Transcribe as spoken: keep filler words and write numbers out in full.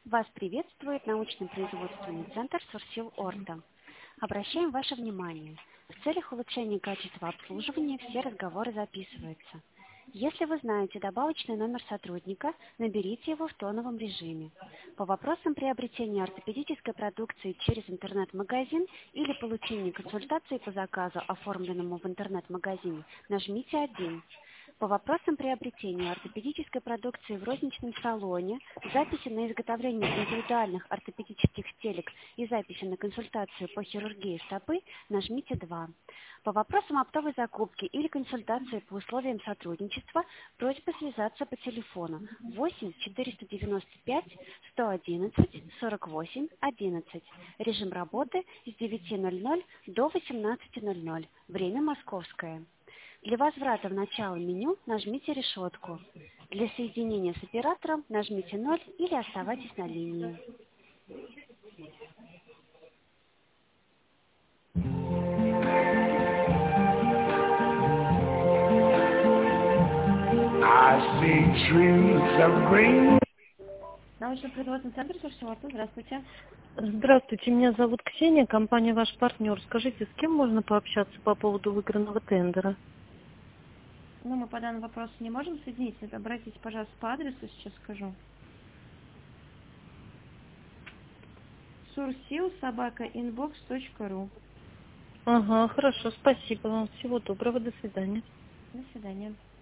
Вас приветствует научно-производственный центр Сурсил Орта. Обращаем ваше внимание. В целях улучшения качества обслуживания все разговоры записываются. Если вы знаете добавочный номер сотрудника, наберите его в тоновом режиме. По вопросам приобретения ортопедической продукции через интернет-магазин или получения консультации по заказу, оформленному в интернет-магазине, нажмите один. По вопросам приобретения ортопедической продукции в розничном салоне, записи на изготовление индивидуальных ортопедических стелек и записи на консультацию по хирургии стопы, нажмите два. По вопросам оптовой закупки или консультации по условиям сотрудничества, просьба связаться по телефону восемь четыреста девяносто пять сто одиннадцать сорок восемь одиннадцать. Режим работы с девяти ноль ноль до восемнадцати ноль ноль. Время московское. Для возврата в начало меню нажмите решетку. Для соединения с оператором нажмите ноль или оставайтесь на линии. I see trees of green. Научно-производственный центр Сурсилорта, здравствуйте. Здравствуйте, меня зовут Ксения, компания «Ваш партнер». Скажите, с кем можно пообщаться по поводу выигранного тендера? Ну, мы по данному вопросу не можем соединить. Обратитесь, пожалуйста, по адресу, сейчас скажу. сурсил собака инбокс точка ру. Ага, хорошо, спасибо вам. Всего доброго, до свидания. До свидания.